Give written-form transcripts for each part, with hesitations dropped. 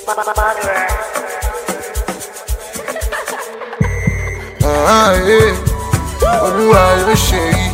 Olúwa ló ṣe yìí.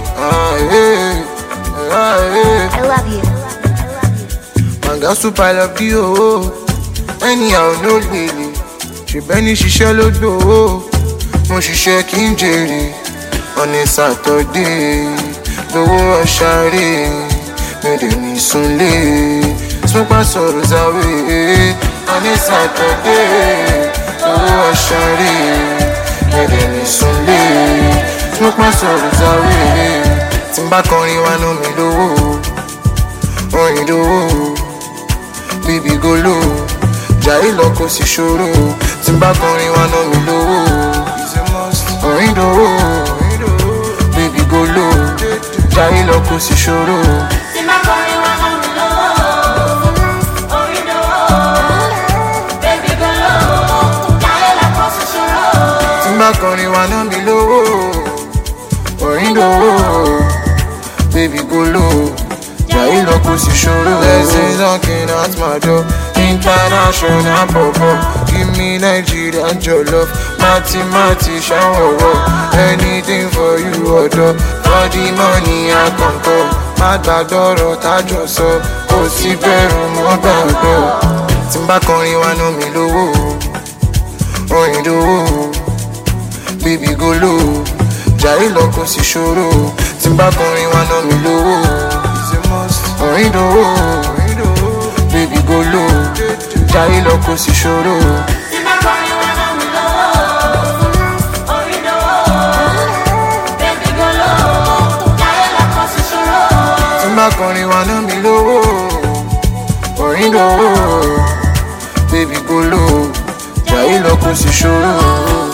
I love you. Manga super I love you. Anyhow no lele. Ṣèbẹ́ni ṣiṣẹ́ ló gbowó. Mo ṣiṣẹ́ kí n jèrè. On a Saturday. Lówó ọ̀ṣàrè. Mi ò dé ní sunlé. Smoke sorrows away. On a Saturday. Lówó ọ̀ṣàrè. Mi ò dé ní sunlé. Smoke sorrows away. Tí n bá kọrin wá ná mi lówó. Orin dówó. Baby go low. Jàre lọ kò sí ṣòro. Tí n bá kọrin wá ná mi lówó. Orin dówó. Baby go low. Jàre lọ kò sí ṣòro. Tí n bá kọrin wá ná mi lówó. Orin dówó. Baby go low. Jàre lọ kò sí ṣòro. Tí n bá kọrin wá ná mi lówó. Orin dówó. Baby go low. Jàre lọ kò sí ṣòro. Blessings knocking at my door. International pop-up. Give me Nigeria jollof. Mati shower. Anything for you ọ̀dọ́. For the money I concur. Má gbàdọ̀rọ̀ tájọ sọ. Kò sí bẹ̀rù mọ́ gbàgbọ́. Tí n bá kọrin wá ná mi lówó. Orin dówó. Baby go low. Jàre lọ kò sí ṣòro. Tí n bá kọrin wá ná mi lówó. Orin dówó. Baby go low. Jàre lọ kò sí ṣòro. Tí n bá kọrin wá ná mi lówó. Orin dówó. Baby go low. Jàre lọ kò sí ṣòro. Tí n bá kọrin wá ná mi lówó. Orin dówó. Baby go low. Jàre lọ kò sí ṣòro.